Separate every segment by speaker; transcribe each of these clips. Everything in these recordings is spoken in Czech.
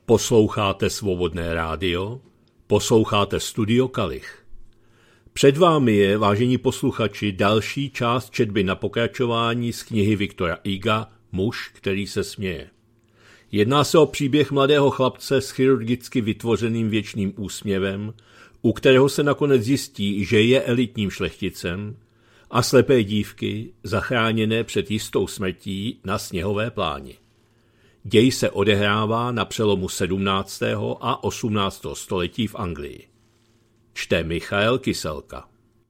Speaker 1: Posloucháte Svobodné rádio, posloucháte Studio Kalich. Před vámi je, vážení posluchači, další část četby na pokračování z knihy Viktora Huga Muž, který se směje. Jedná se o příběh mladého chlapce s chirurgicky vytvořeným věčným úsměvem, u kterého se nakonec zjistí, že je elitním šlechticem, a slepé dívky zachráněné před jistou smrtí na sněhové pláni. Děj se odehrává na přelomu 17. a 18. století v Anglii. Čte Michael Kyselka.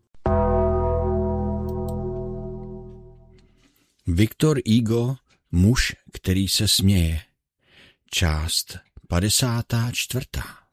Speaker 2: Viktor Hugo, Muž, který se směje. Část 54.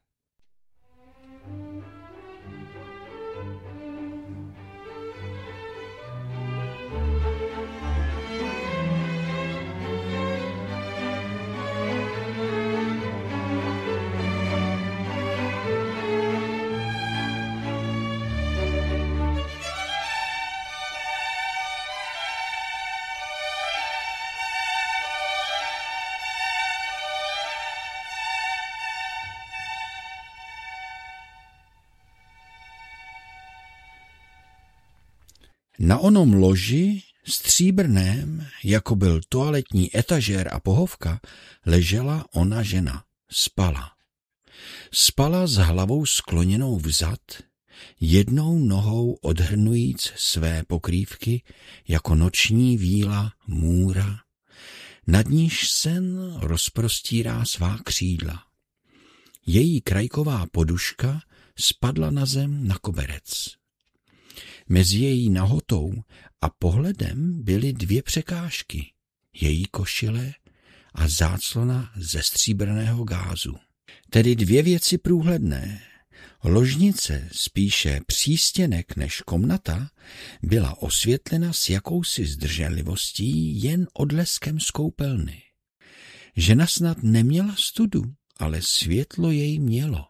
Speaker 2: Na onom loži, stříbrném, jako byl toaletní etažér a pohovka, ležela ona žena, spala. Spala s hlavou skloněnou vzad, jednou nohou odhrnujíc své pokrývky jako noční víla můra, nad níž sen rozprostírá svá křídla. Její krajková poduška spadla na zem na koberec. Mezi její nahotou a pohledem byly dvě překážky, její košile a záclona ze stříbrného gázu. Tedy dvě věci průhledné. Ložnice, spíše přístěnek než komnata, byla osvětlena s jakousi zdrženlivostí jen odleskem z koupelny. Žena snad neměla studu, ale světlo jej mělo.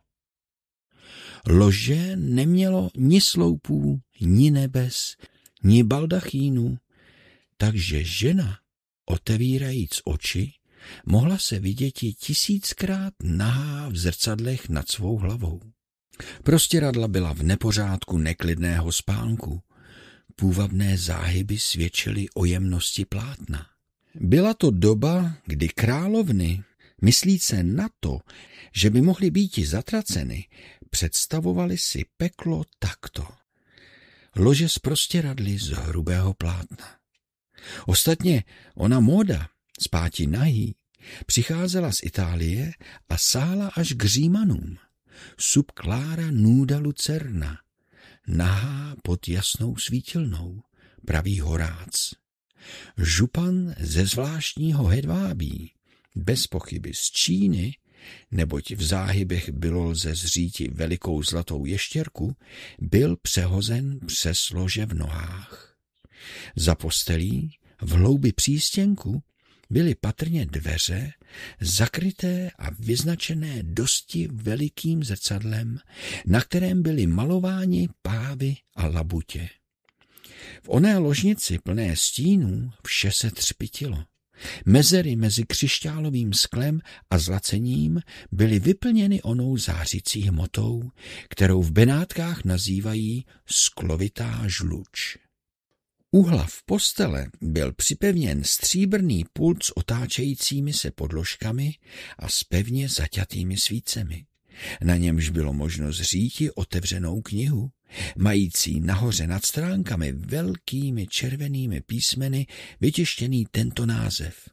Speaker 2: Lože nemělo ni sloupů, ni nebes, ni baldachínu, takže žena, otevírajíc oči, mohla se viděti 1000krát nahá v zrcadlech nad svou hlavou. Prostěradla byla v nepořádku neklidného spánku. Půvabné záhyby svědčily o jemnosti plátna. Byla to doba, kdy královny, myslíce na to, že by mohly býti zatraceny, představovali si peklo takto. Lože z prostěradly z hrubého plátna. Ostatně ona móda, spáti nahý, přicházela z Itálie a sála až k Římanům. Sub Clara nuda lucerna, nahá pod jasnou svítilnou, praví Horác. Župan ze zvláštního hedvábí, bez pochyby z Číny, neboť v záhybech bylo lze zříti velikou zlatou ještěrku, byl přehozen přes lože v nohách. Za postelí, v hloubi přístěnku, byly patrně dveře, zakryté a vyznačené dosti velikým zrcadlem, na kterém byly malováni pávy a labutě. V oné ložnici plné stínů vše se třpytilo. Mezery mezi křišťálovým sklem a zlacením byly vyplněny onou zářící hmotou, kterou v Benátkách nazývají sklovitá žluč. U hlav postele byl připevněn stříbrný pult s otáčejícími se podložkami a s pevně zaťatými svícemi. Na němž bylo možno zříti otevřenou knihu, mající nahoře nad stránkami velkými červenými písmeny vytištěný tento název: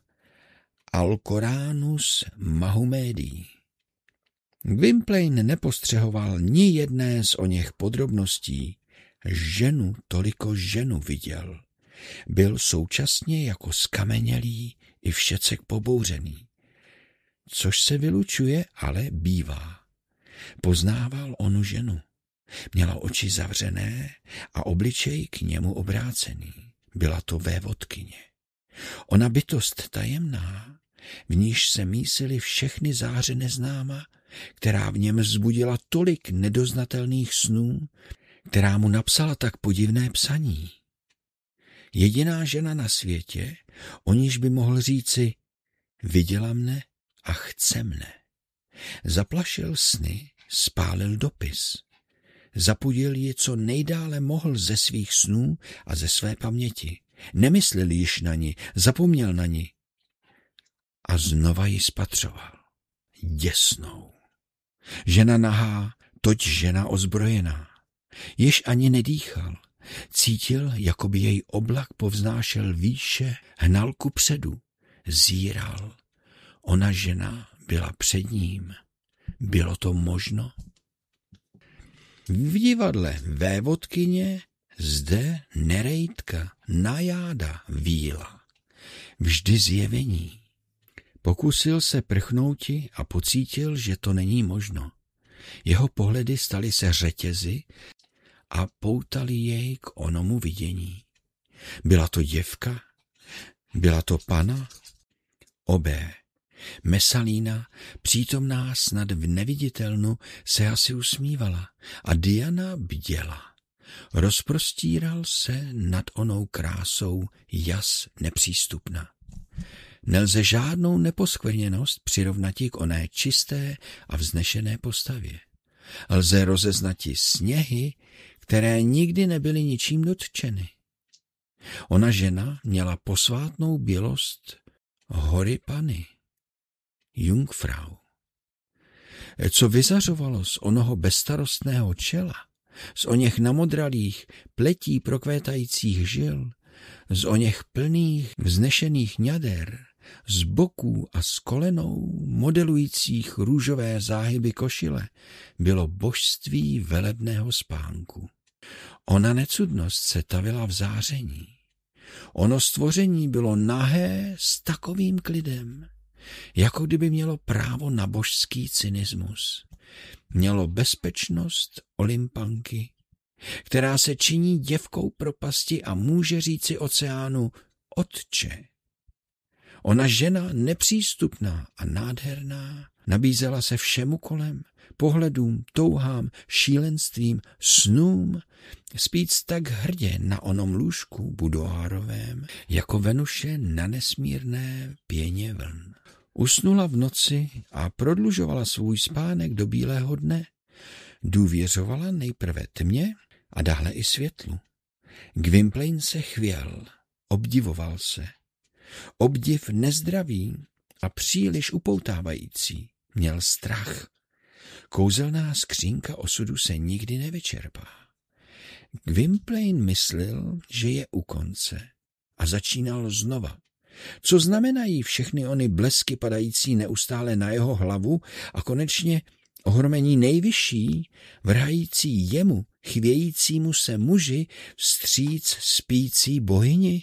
Speaker 2: Alcoránus Mahumedí. Gwynplaine nepostřehoval ni jedné z oněch podrobností. Ženu toliko ženu viděl. Byl současně jako skamenělý i všecek pobouřený. Což se vylučuje, ale bývá. Poznával onu ženu. Měla oči zavřené a obličej k němu obrácený. Byla to vévodkyně. Ona bytost tajemná, v níž se mísily všechny záře neznáma, která v něm vzbudila tolik nedoznatelných snů, která mu napsala tak podivné psaní. Jediná žena na světě, o níž by mohl říci: viděla mne a chce mne. Zaplašil sny, spálil dopis. Zapudil ji co nejdále mohl ze svých snů a ze své paměti. Nemyslel již na ni, zapomněl na ni. A znova ji spatřoval. Děsnou. Žena nahá, toť žena ozbrojená. Již ani nedýchal. Cítil, jako by jej oblak povznášel výše, hnal kupředu. Zíral. Ona žena byla před ním. Bylo to možno? V divadle vévodkyně zde Nereidka najáda víla. Vždy zjevení. Pokusil se prchnouti a pocítil, že to není možno. Jeho pohledy staly se řetězy a poutali jej k onomu vidění. Byla to děvka? Byla to pana? Obé. Mesalína, přítomná snad v neviditelnu, se asi usmívala a Diana bděla. Rozprostíral se nad onou krásou jas nepřístupna. Nelze žádnou neposkvrněnost přirovnati k oné čisté a vznešené postavě. Lze rozeznati sněhy, které nikdy nebyly ničím dotčeny. Ona žena měla posvátnou bělost hory Pany, Jungfrau. Co vyzařovalo z onoho bezstarostného čela, z oněch namodralých pletí prokvétajících žil, z oněch plných vznešených ňader, z boků a z kolenou modelujících růžové záhyby košile, bylo božství velebného spánku. Ona necudnost se tavila v záření. Ono stvoření bylo nahé s takovým klidem, jako kdyby mělo právo na božský cynismus. Mělo bezpečnost Olympanky, která se činí děvkou propasti a může říci oceánu Otče. Ona žena nepřístupná a nádherná nabízela se všemu kolem, pohledům, touhám, šílenstvím, snům, spíc tak hrdě na onom lůžku budoárovém, jako Venuše na nesmírné pěně vln. Usnula v noci a prodlužovala svůj spánek do bílého dne. Důvěřovala nejprve tmě a dále i světlu. Gwynplaine se chvěl, obdivoval se. Obdiv nezdravý a příliš upoutávající. Měl strach. Kouzelná skřínka osudu se nikdy nevyčerpá. Gwynplaine myslel, že je u konce a začínal znova. Co znamenají všechny ony blesky padající neustále na jeho hlavu a konečně ohromení nejvyšší, vrhající jemu, chvějícímu se muži, vstříc spící bohyni?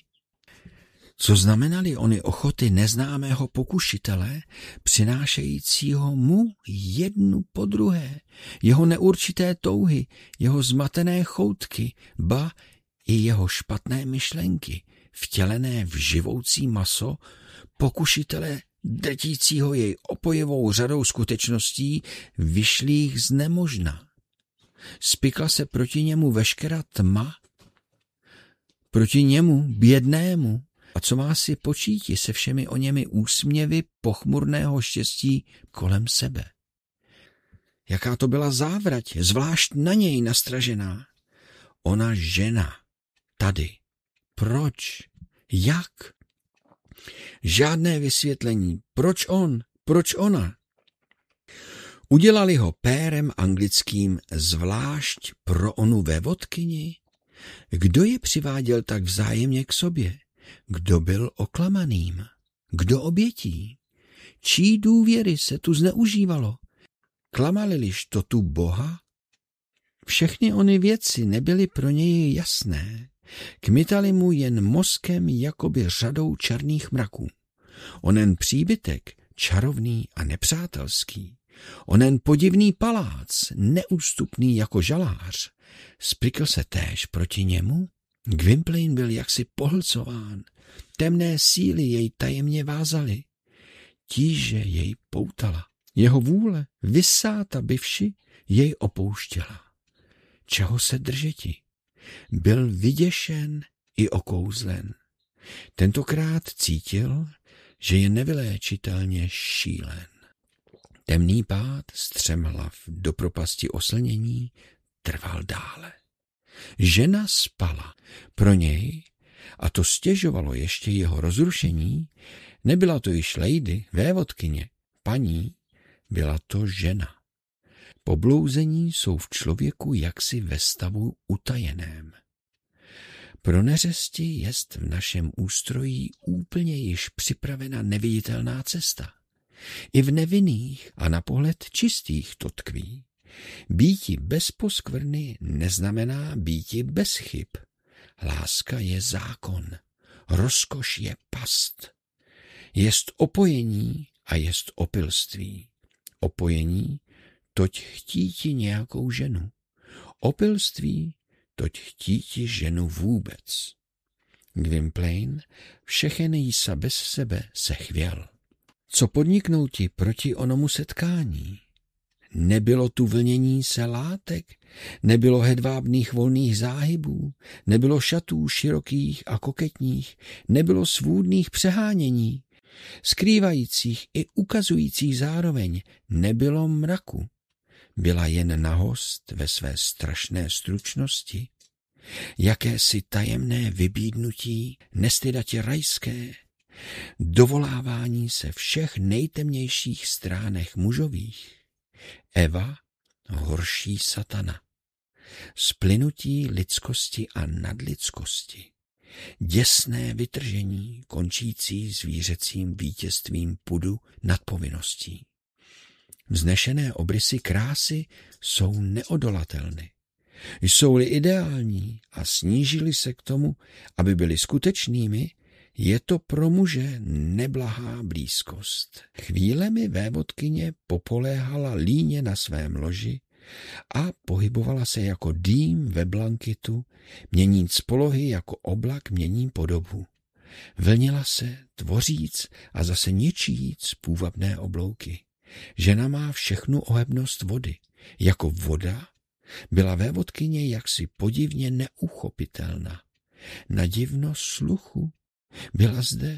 Speaker 2: Co znamenaly ony ochoty neznámého pokušitele, přinášejícího mu jednu po druhé, jeho neurčité touhy, jeho zmatené choutky, ba i jeho špatné myšlenky, vtělené v živoucí maso, pokušitele drtícího jej opojivou řadou skutečností, vyšlých z nemožna. Spikla se proti němu veškerá tma, proti němu, bědnému, a co má si počíti se všemi oněmi úsměvy pochmurného štěstí kolem sebe. Jaká to byla závrať, zvlášť na něj nastražená. Ona žena, tady. Proč? Jak? Žádné vysvětlení. Proč on? Proč ona? Udělali ho pérem anglickým zvlášť pro onu vévodkyni? Kdo je přiváděl tak vzájemně k sobě? Kdo byl oklamaným? Kdo obětí? Čí důvěry se tu zneužívalo? Klamali-liž to tu Boha? Všechny ony věci nebyly pro něj jasné. Kmitali mu jen mozkem jakoby řadou černých mraků. Onen příbytek, čarovný a nepřátelský, onen podivný palác, neústupný jako žalář, spikl se též proti němu? Gwynplaine byl jaksi pohlcován, temné síly jej tajemně vázaly, tíže jej poutala. Jeho vůle, vysáta byvši, jej opouštěla. Čeho se držeti? Byl vyděšen i okouzlen. Tentokrát cítil, že je nevyléčitelně šílen. Temný pád střemhlav do propasti oslnění trval dále. Žena spala. Pro něj, a to stěžovalo ještě jeho rozrušení, nebyla to již lady, vévodkyně, paní, byla to žena. Poblouzení jsou v člověku jaksi ve stavu utajeném. Pro neřesti jest v našem ústrojí úplně již připravena neviditelná cesta. I v nevinných a na pohled čistých to tkví. Býti bez poskvrny neznamená býti bez chyb. Láska je zákon, rozkoš je past. Jest opojení a jest opilství. Opojení, toť chtíti nějakou ženu. Opilství, toť chtíti ženu vůbec. Gwynplaine všechen jísa bez sebe se chvěl. Co podniknouti proti onomu setkání? Nebylo tu vlnění se látek, nebylo hedvábných volných záhybů, nebylo šatů širokých a koketních, nebylo svůdných přehánění, skrývajících i ukazujících zároveň, nebylo mraku. Byla jen nahost ve své strašné stručnosti, jakési tajemné vybídnutí, nestydatě rajské, dovolávání se všech nejtemnějších stránek mužových. Eva, horší satana, splynutí lidskosti a nadlidskosti, děsné vytržení končící zvířecím vítězstvím pudu nad povinností. Vznešené obrysy krásy jsou neodolatelné. Jsou-li ideální a snížili se k tomu, aby byly skutečnými, je to pro muže neblahá blízkost. Chvílemi vévodkyně popoléhala líně na svém loži a pohybovala se jako dým ve blankitu, měníc polohy jako oblak mění podobu. Vlnila se, tvoříc a zase ničíc půvabné oblouky. Žena má všechnu ohebnost vody. Jako voda byla vévodkyně jaksi podivně neuchopitelná. Na divnost sluchu byla zde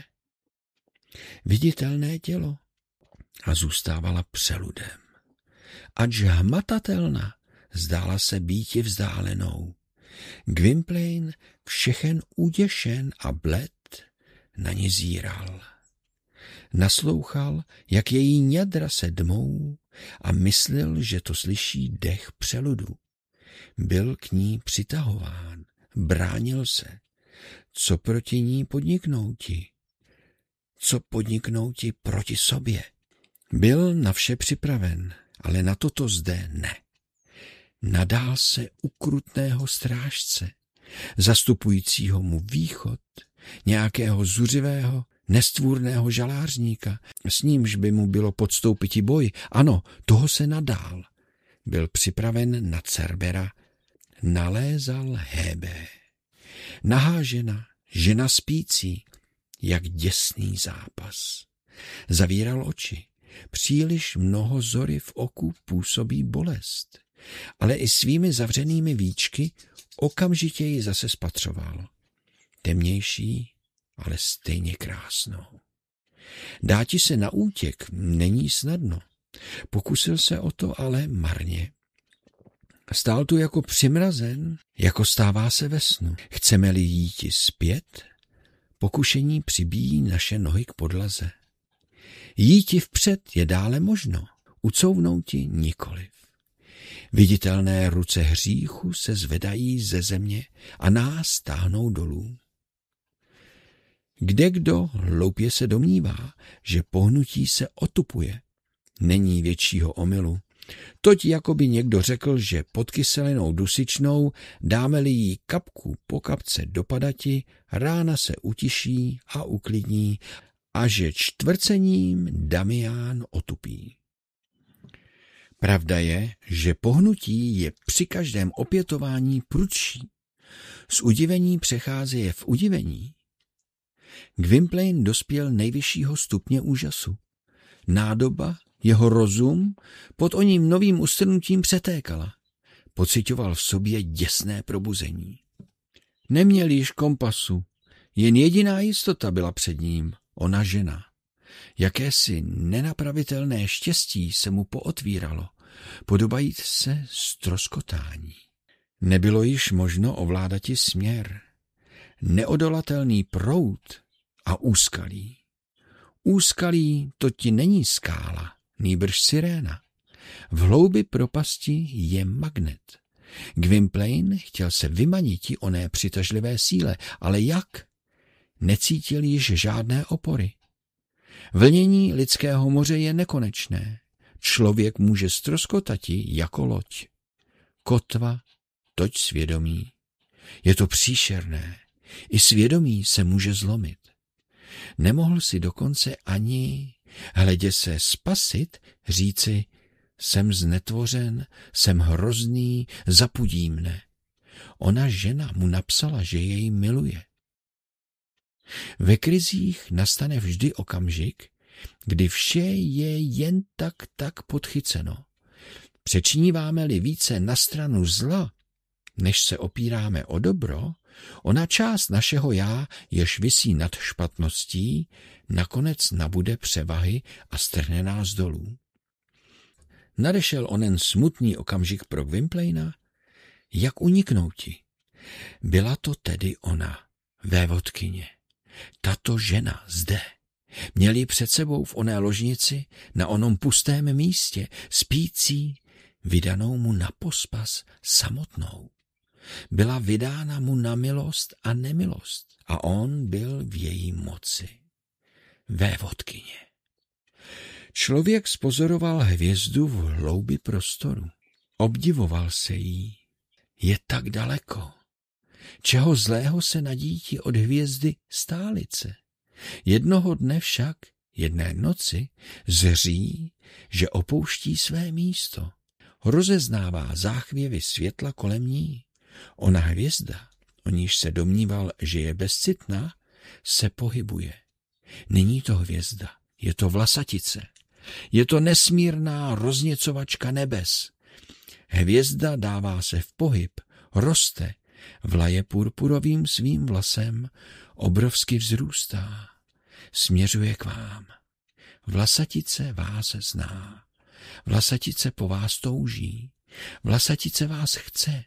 Speaker 2: viditelné tělo a zůstávala přeludem. Ač hmatatelná, zdála se býti vzdálenou. Gwynplaine všechen uděšen a bled na ní zíral. Naslouchal, jak její ňadra se dmou a myslel, že to slyší dech přeludu. Byl k ní přitahován, bránil se. Co proti ní podniknouti? Co podniknouti proti sobě? Byl na vše připraven, ale na toto zde ne. Nadál se ukrutného strážce, zastupujícího mu východ, nějakého zuřivého, nestvůrného žalářníka, s nímž by mu bylo podstoupiti boj. Ano, toho se nadál. Byl připraven na Cerbera, nalézal Hébé. Nahá žena spící, jak děsný zápas. Zavíral oči. Příliš mnoho zory v oku působí bolest, ale i svými zavřenými víčky okamžitě ji zase spatřoval. Temnější, ale stejně krásnou. Dáti se na útěk není snadno. Pokusil se o to, ale marně. Stál tu jako přimrazen, jako stává se ve snu. Chceme-li jíti zpět, pokušení přibíjí naše nohy k podlaze. Jíti vpřed je dále možno, ucouvnouti nikoliv. Viditelné ruce hříchu se zvedají ze země a nás táhnou dolů. Kdekdo hloupě se domnívá, že pohnutí se otupuje. Není většího omylu. Toť jakoby někdo řekl, že pod kyselinou dusičnou dáme-li jí kapku po kapce dopadati, rána se utiší a uklidní a že čtvrcením Damián otupí. Pravda je, že pohnutí je při každém opětování prudší. Z udivení přecházeje v udivení. Gwynplaine dospěl nejvyššího stupně úžasu. Nádoba, jeho rozum, pod oním novým ustrnutím přetékala. Pocitoval v sobě děsné probuzení. Neměl již kompasu, jen jediná jistota byla před ním, ona žena. Jakési nenapravitelné štěstí se mu pootvíralo, podobajíc se ztroskotání. Nebylo již možno ovládati směr. Neodolatelný proud a úskalí. Úskalí to ti není skála, nýbrž siréna. V hloubi propasti je magnet. Gwynplaine chtěl se vymaniti oné přitažlivé síle, ale jak? Necítil již žádné opory. Vlnění lidského moře je nekonečné. Člověk může ztroskotati jako loď. Kotva, toť svědomí. Je to příšerné. I svědomí se může zlomit. Nemohl si dokonce ani, hledě se spasit, říci: jsem znetvořen, jsem hrozný, zapudí mne. Ona žena mu napsala, že jej miluje. Ve krizích nastane vždy okamžik, kdy vše je jen tak podchyceno. Přečníváme-li více na stranu zla, než se opíráme o dobro, ona část našeho já, jež visí nad špatností, nakonec nabude převahy a strhne nás dolů. Nadešel onen smutný okamžik pro Gwynplaina? Jak uniknouti? Byla to tedy ona, vévodkyně. Tato žena zde. Měli před sebou v oné ložnici, na onom pustém místě, spící, vydanou mu na pospas samotnou. Byla vydána mu na milost a nemilost a on byl v její moci. Vévodkyně. Člověk spozoroval hvězdu v hloubi prostoru. Obdivoval se jí. Je tak daleko. Čeho zlého se nadíti od hvězdy stálice? Jednoho dne však, jedné noci, zří, že opouští své místo. Rozeznává záchvěvy světla kolem ní. Ona hvězda, o níž se domníval, že je bezcitná, se pohybuje. Není to hvězda, je to vlasatice. Je to nesmírná rozněcovačka nebes. Hvězda dává se v pohyb, roste, vlaje purpurovým svým vlasem, obrovsky vzrůstá. Směřuje k vám. Vlasatice vás zná. Vlasatice po vás touží. Vlasatice vás chce.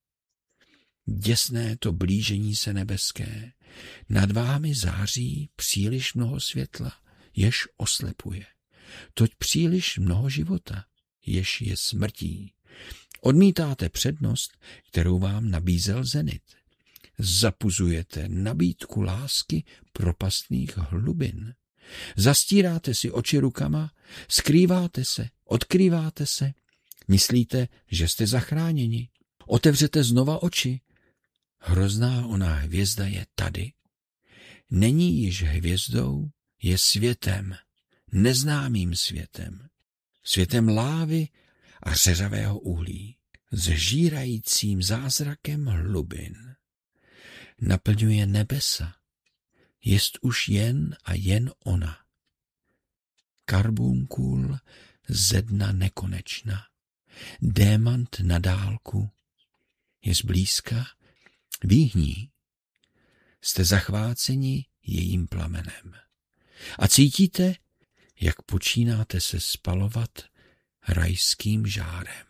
Speaker 2: Děsné to blížení se nebeské. Nad vámi září příliš mnoho světla, jež oslepuje. Toť příliš mnoho života, jež je smrtí. Odmítáte přednost, kterou vám nabízel zenit. Zapuzujete nabídku lásky propastných hlubin. Zastíráte si oči rukama, skrýváte se, odkrýváte se. Myslíte, že jste zachráněni. Otevřete znova oči. Hrozná ona hvězda je tady. Není již hvězdou, je světem, neznámým světem. Světem lávy a řeřavého uhlí, zžírajícím zázrakem hlubin. Naplňuje nebesa, jest už jen a jen ona. Karbunkul ze dna nekonečna, démant na dálku, je zblízka, výhní. Jste zachváceni jejím plamenem. A cítíte, jak počínáte se spalovat rajským žárem.